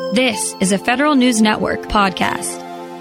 This is a Federal News Network podcast.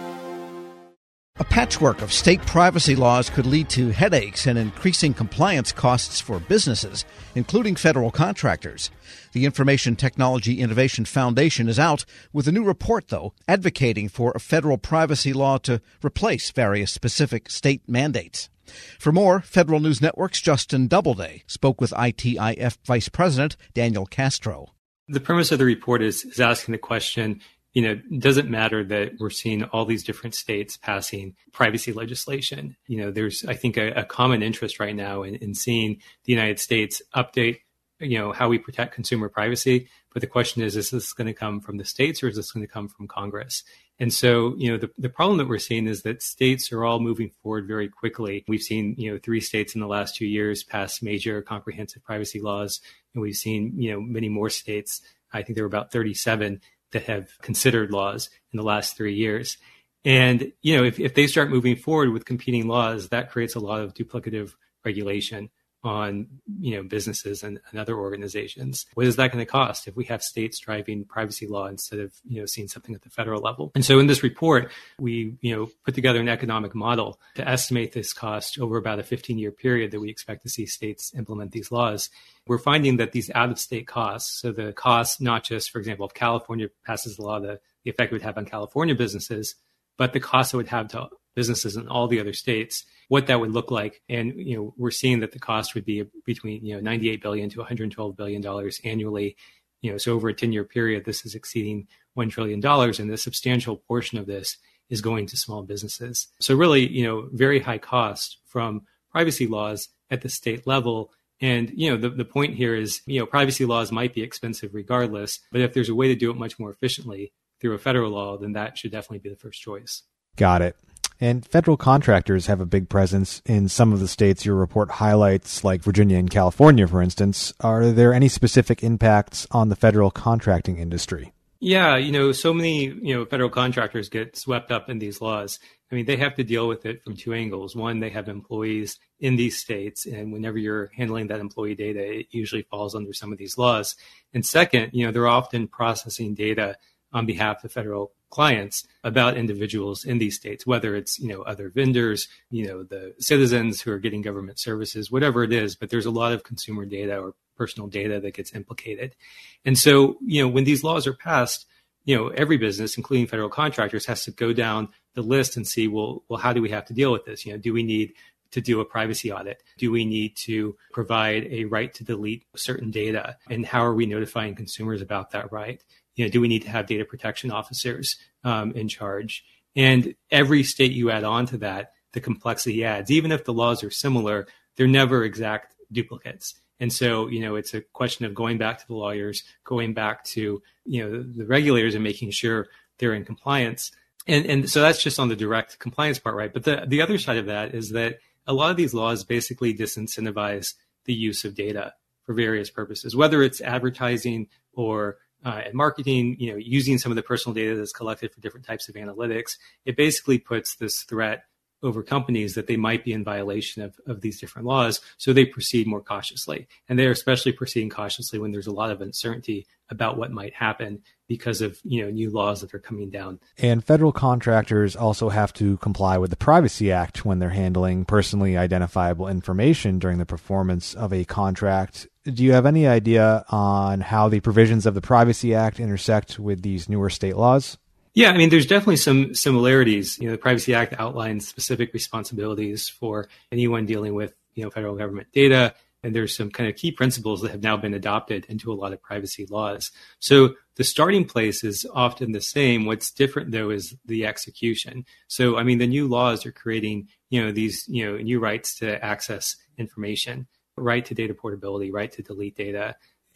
A patchwork of state privacy laws could lead to headaches and increasing compliance costs for businesses, including federal contractors. The Information Technology Innovation Foundation is out with a new report, though, advocating for a federal privacy law to replace various specific state mandates. For more, Federal News Network's Justin Doubleday spoke with ITIF Vice President Daniel Castro. The premise of the report is asking the question, does it matter that we're seeing all these different states passing privacy legislation? There's, I think, a common interest right now in seeing the United States update, how we protect consumer privacy. But the question is this going to come from the states or is this going to come from Congress? And so, the problem that we're seeing is that states are all moving forward very quickly. We've seen, 3 states in the last 2 years pass major comprehensive privacy laws. And we've seen, many more states, I think there were about 37 that have considered laws in the last 3 years. And, if they start moving forward with competing laws, that creates a lot of duplicative regulation on, businesses and other organizations. What is that going to cost if we have states driving privacy law instead of, seeing something at the federal level? And so in this report, we, put together an economic model to estimate this cost over about a 15-year period that we expect to see states implement these laws. We're finding that these out-of-state costs, so the costs, not just, for example, if California passes the law, the effect it would have on California businesses, but the cost it would have to businesses in all the other states, what that would look like. And, we're seeing that the cost would be between, $98 billion to $112 billion annually. So over a 10-year period, this is exceeding $1 trillion. And a substantial portion of this is going to small businesses. So really, very high cost from privacy laws at the state level. And, the point here is, privacy laws might be expensive regardless, but if there's a way to do it much more efficiently through a federal law, then that should definitely be the first choice. Got it. And federal contractors have a big presence in some of the states your report highlights, like Virginia and California, for instance. Are there any specific impacts on the federal contracting industry? Yeah, so many, federal contractors get swept up in these laws. I mean, they have to deal with it from 2 angles. One, they have employees in these states, and whenever you're handling that employee data, it usually falls under some of these laws. And second, they're often processing data on behalf of federal clients about individuals in these states, whether it's, other vendors, the citizens who are getting government services, whatever it is, but there's a lot of consumer data or personal data that gets implicated. And so, when these laws are passed, every business, including federal contractors, has to go down the list and see, well, how do we have to deal with this? Do we need to do a privacy audit? Do we need to provide a right to delete certain data? And how are we notifying consumers about that right? Do we need to have data protection officers in charge? And every state you add on to that, the complexity adds. Even if the laws are similar, they're never exact duplicates. And so, it's a question of going back to the lawyers, going back to, the regulators and making sure they're in compliance. And so that's just on the direct compliance part, right? But the other side of that is that a lot of these laws basically disincentivize the use of data for various purposes, whether it's advertising or and marketing, using some of the personal data that's collected for different types of analytics. It basically puts this threat over companies that they might be in violation of these different laws. So they proceed more cautiously. And they're especially proceeding cautiously when there's a lot of uncertainty about what might happen because of, new laws that are coming down. And federal contractors also have to comply with the Privacy Act when they're handling personally identifiable information during the performance of a contract. Do you have any idea on how the provisions of the Privacy Act intersect with these newer state laws? Yeah, there's definitely some similarities. The Privacy Act outlines specific responsibilities for anyone dealing with, federal government data. And there's some kind of key principles that have now been adopted into a lot of privacy laws. So the starting place is often the same. What's different, though, is the execution. So, the new laws are creating, these, new rights to access information, right to data portability, right to delete data.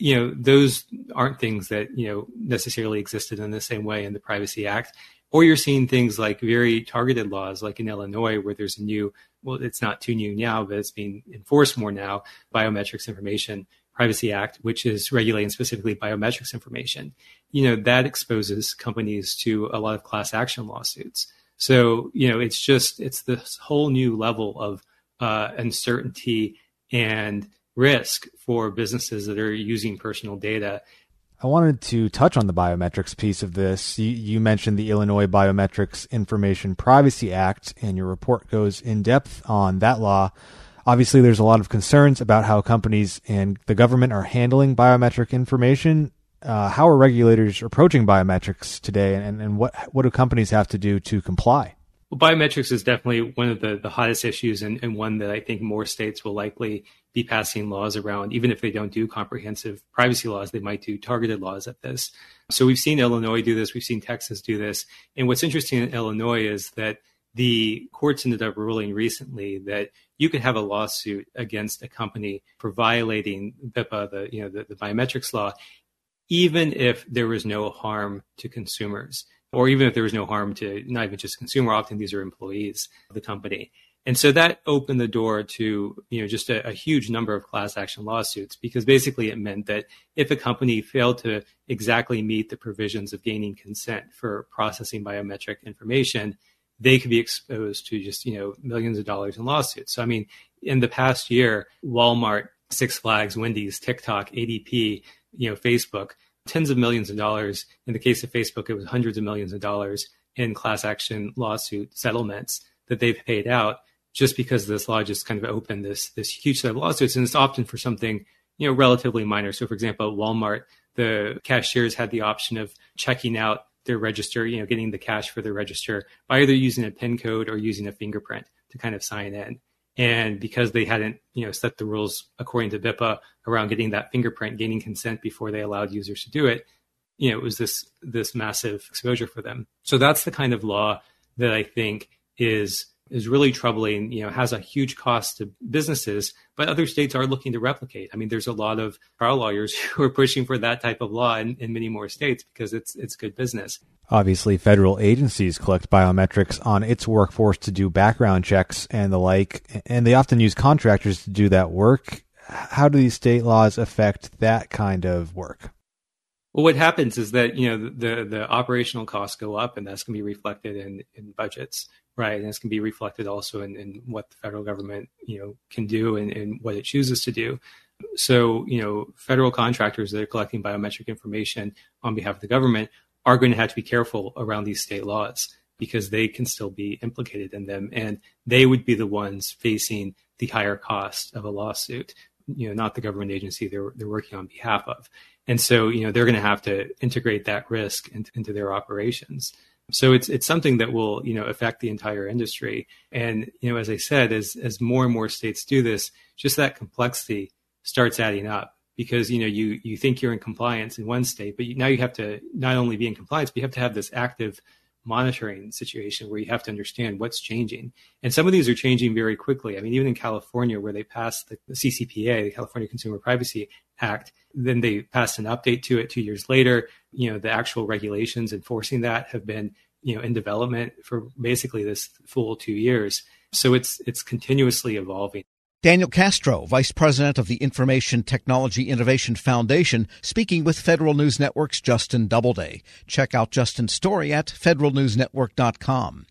Those aren't things that, necessarily existed in the same way in the Privacy Act. Or you're seeing things like very targeted laws, like in Illinois, where there's a new, well, it's not too new now, but it's being enforced more now, Biometrics Information Privacy Act, which is regulating specifically biometrics information. That exposes companies to a lot of class action lawsuits. So, it's this whole new level of uncertainty and risk for businesses that are using personal data. I wanted to touch on the biometrics piece of this. You mentioned the Illinois Biometrics Information Privacy Act, and your report goes in depth on that law. Obviously, there's a lot of concerns about how companies and the government are handling biometric information. How are regulators approaching biometrics today, and what do companies have to do to comply? Well, biometrics is definitely one of the hottest issues, and one that I think more states will likely be passing laws around. Even if they don't do comprehensive privacy laws, they might do targeted laws at this. So we've seen Illinois do this. We've seen Texas do this. And what's interesting in Illinois is that the courts ended up ruling recently that you could have a lawsuit against a company for violating BIPA, the biometrics law, even if there was no harm to consumers, or even if there was no harm to not even just consumer. Often these are employees of the company. And so that opened the door to, just a huge number of class action lawsuits, because basically it meant that if a company failed to exactly meet the provisions of gaining consent for processing biometric information, they could be exposed to just, millions of dollars in lawsuits. So, I mean, in the past year, Walmart, Six Flags, Wendy's, TikTok, ADP, Facebook, tens of millions of dollars. In the case of Facebook, it was hundreds of millions of dollars in class action lawsuit settlements that they've paid out just because this law just kind of opened this huge set of lawsuits. And it's often for something, relatively minor. So, for example, at Walmart, the cashiers had the option of checking out their register, getting the cash for their register by either using a PIN code or using a fingerprint to kind of sign in. And because they hadn't, set the rules according to BIPA around getting that fingerprint, gaining consent before they allowed users to do it, it was this massive exposure for them. So that's the kind of law that I think is really troubling, has a huge cost to businesses, but other states are looking to replicate. I mean, there's a lot of trial lawyers who are pushing for that type of law in many more states because it's good business. Obviously, federal agencies collect biometrics on its workforce to do background checks and the like, and they often use contractors to do that work. How do these state laws affect that kind of work? Well, what happens is that, the operational costs go up, and that's going to be reflected in budgets, right? And it's going to be reflected also in what the federal government, can do and what it chooses to do. So, federal contractors that are collecting biometric information on behalf of the government are going to have to be careful around these state laws because they can still be implicated in them. And they would be the ones facing the higher cost of a lawsuit, not the government agency they're working on behalf of. And so, they're going to have to integrate that risk into their operations. So it's something that will, affect the entire industry. And, as I said, as more and more states do this, just that complexity starts adding up because, you think you're in compliance in one state, but now you have to not only be in compliance, but you have to have this active monitoring situation where you have to understand what's changing. And some of these are changing very quickly. I mean, even in California, where they passed the CCPA, the California Consumer Privacy Act, then they passed an update to it 2 years later. The actual regulations enforcing that have been, in development for basically this full 2 years. So it's continuously evolving. Daniel Castro, Vice President of the Information Technology Innovation Foundation, speaking with Federal News Network's Justin Doubleday. Check out Justin's story at federalnewsnetwork.com.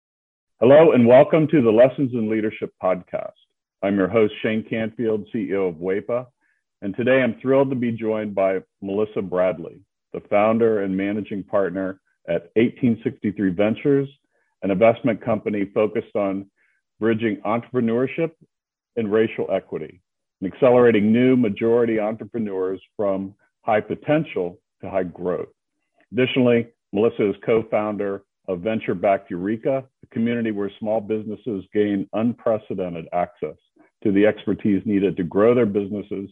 Hello, and welcome to the Lessons in Leadership podcast. I'm your host, Shane Canfield, CEO of WEPA, and today I'm thrilled to be joined by Melissa Bradley, the founder and managing partner at 1863 Ventures, an investment company focused on bridging entrepreneurship and racial equity, and accelerating new majority entrepreneurs from high potential to high growth. Additionally, Melissa is co-founder of Venture-Backed Eureka, a community where small businesses gain unprecedented access to the expertise needed to grow their businesses,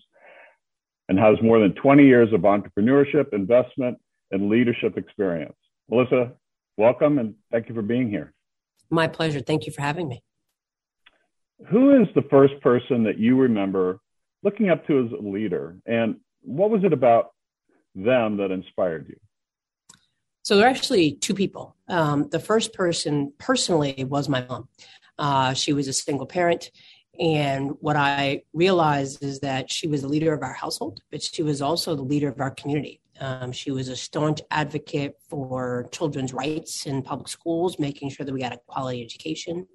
and has more than 20 years of entrepreneurship, investment, and leadership experience. Melissa, welcome, and thank you for being here. My pleasure. Thank you for having me. Who is the first person that you remember looking up to as a leader, and what was it about them that inspired you? So there are actually two people. The first person personally was my mom. She was a single parent. And what I realized is that she was the leader of our household, but she was also the leader of our community. She was a staunch advocate for children's rights in public schools, making sure that we got a quality education.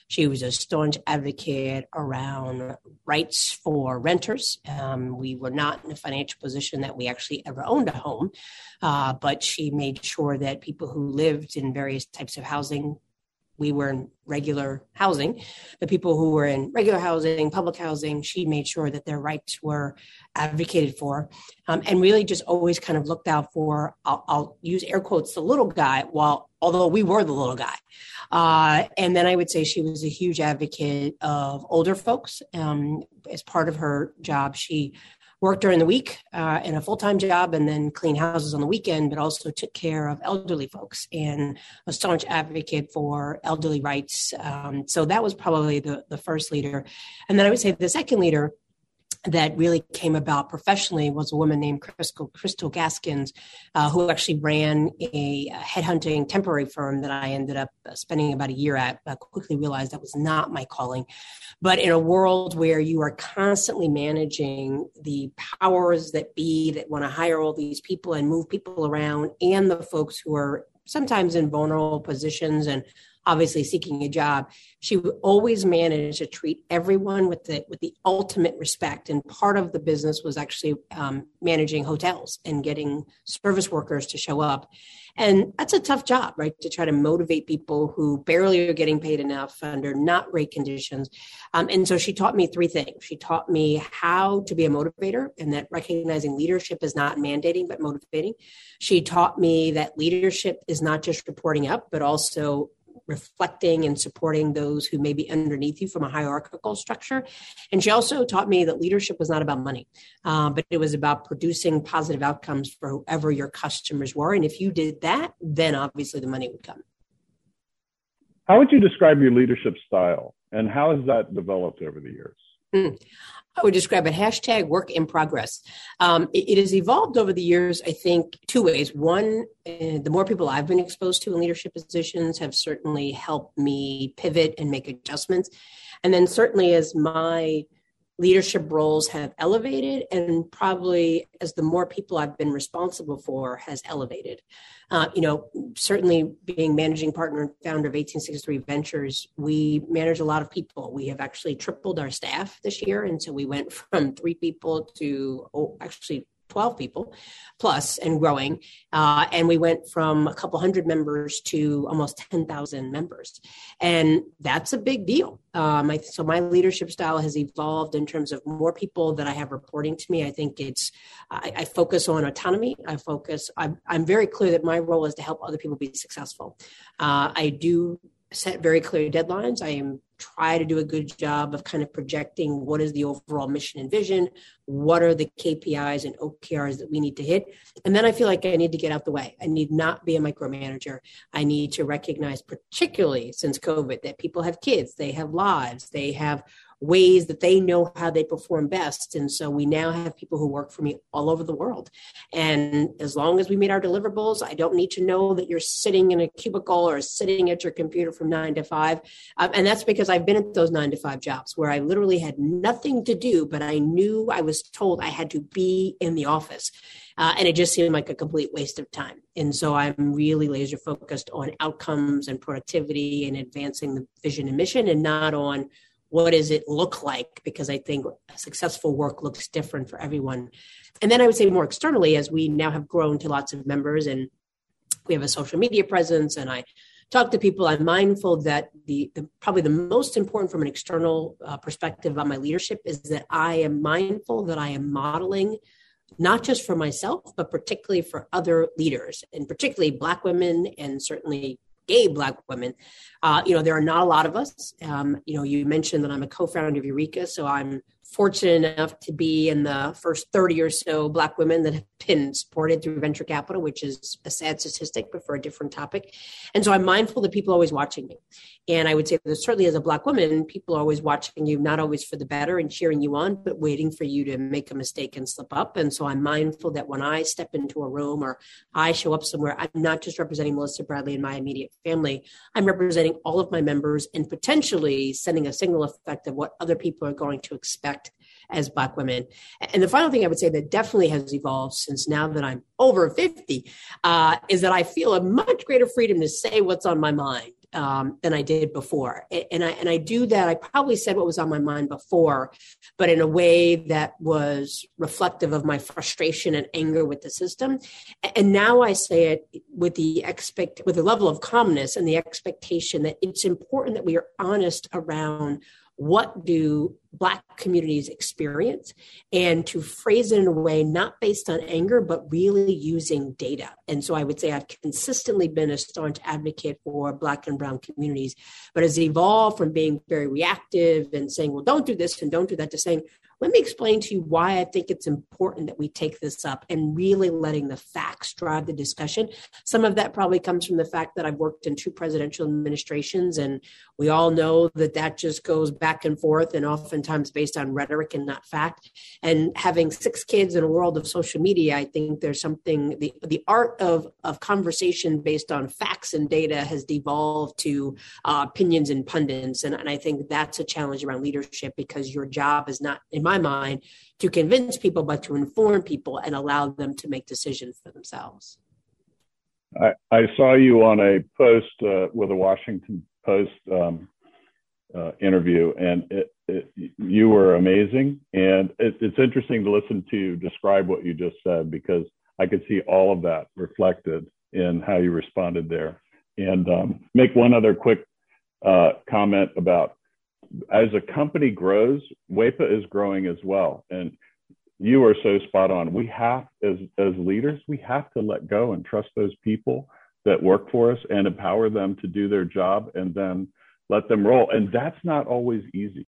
She was a staunch advocate around rights for renters. We were not in a financial position that we actually ever owned a home, but she made sure that people who lived in various types of housing, we were in regular housing, the people who were in regular housing, public housing, she made sure that their rights were advocated for, and really just always kind of looked out for, I'll use air quotes, the little guy, although we were the little guy. And then I would say she was a huge advocate of older folks. As part of her job, she worked during the week in a full-time job and then clean houses on the weekend, but also took care of elderly folks and a staunch advocate for elderly rights. So that was probably the first leader. And then I would say the second leader that really came about professionally was a woman named Crystal Gaskins, who actually ran a headhunting temporary firm that I ended up spending about a year at. I quickly realized that was not my calling. But in a world where you are constantly managing the powers that be that want to hire all these people and move people around, and the folks who are sometimes in vulnerable positions and obviously seeking a job, she would always manage to treat everyone with the ultimate respect. And part of the business was actually managing hotels and getting service workers to show up. And that's a tough job, right? To try to motivate people who barely are getting paid enough under not great conditions. And so she taught me three things. She taught me how to be a motivator, and that recognizing leadership is not mandating, but motivating. She taught me that leadership is not just reporting up, but also reflecting and supporting those who may be underneath you from a hierarchical structure. And she also taught me that leadership was not about money, but it was about producing positive outcomes for whoever your customers were. And if you did that, then obviously the money would come. How would you describe your leadership style, and how has that developed over the years? I would describe it #work in progress. It has evolved over the years, I think, two ways. One, the more people I've been exposed to in leadership positions have certainly helped me pivot and make adjustments. And then certainly as my leadership roles have elevated, and probably as the more people I've been responsible for has elevated. Certainly being managing partner and founder of 1863 Ventures, we manage a lot of people. We have actually tripled our staff this year. And so we went from 3 people to 12 people plus and growing. And we went from a couple hundred members to almost 10,000 members. And that's a big deal. So my leadership style has evolved in terms of more people that I have reporting to me. I think I focus on autonomy. I'm very clear that my role is to help other people be successful. I do set very clear deadlines. I try to do a good job of kind of projecting what is the overall mission and vision, what are the KPIs and OKRs that we need to hit. And then I feel like I need to get out the way. I need not be a micromanager. I need to recognize, particularly since COVID, that people have kids, they have lives, they have ways that they know how they perform best. And so we now have people who work for me all over the world. And as long as we meet our deliverables, I don't need to know that you're sitting in a cubicle or sitting at your computer from 9 to 5. And that's because I've been at those 9 to 5 jobs where I literally had nothing to do, but I knew I was told I had to be in the office. And it just seemed like a complete waste of time. And so I'm really laser focused on outcomes and productivity and advancing the vision and mission, and not on what does it look like? Because I think successful work looks different for everyone. And then I would say more externally, as we now have grown to lots of members and we have a social media presence and I talk to people, I'm mindful that the probably the most important from an external perspective about my leadership is that I am mindful that I am modeling not just for myself, but particularly for other leaders, and particularly Black women and certainly gay Black women. There are not a lot of us. You mentioned that I'm a co-founder of Eureka, so I'm fortunate enough to be in the first 30 or so Black women that have been supported through venture capital, which is a sad statistic, but for a different topic. And so I'm mindful that people are always watching me. And I would say that certainly as a Black woman, people are always watching you, not always for the better and cheering you on, but waiting for you to make a mistake and slip up. And so I'm mindful that when I step into a room or I show up somewhere, I'm not just representing Melissa Bradley and my immediate family. I'm representing all of my members and potentially sending a signal effect of what other people are going to expect as Black women. And the final thing I would say that definitely has evolved since now that I'm over 50 is that I feel a much greater freedom to say what's on my mind. than I did before. And I do that. I probably said what was on my mind before, but in a way that was reflective of my frustration and anger with the system. And now I say it with the level of calmness and the expectation that it's important that we are honest around what do Black communities experience, and to phrase it in a way not based on anger, but really using data. And so I would say I've consistently been a staunch advocate for Black and Brown communities, but has evolved from being very reactive and saying, well, don't do this and don't do that, to saying, let me explain to you why I think it's important that we take this up, and really letting the facts drive the discussion. Some of that probably comes from the fact that I've worked in 2 presidential administrations, and we all know that just goes back and forth, and oftentimes based on rhetoric and not fact. And having 6 kids in a world of social media, I think there's something, the art of conversation based on facts and data has devolved to opinions and pundits. And I think that's a challenge around leadership, because your job is not, in my mind, to convince people, but to inform people and allow them to make decisions for themselves. I saw you on a post with a Washington Post interview, and you were amazing. And it's interesting to listen to you describe what you just said, because I could see all of that reflected in how you responded there. And make one other quick comment about, as a company grows, WEPA is growing as well. And you are so spot on. We have, as leaders, we have to let go and trust those people that work for us and empower them to do their job, and then let them roll. And that's not always easy.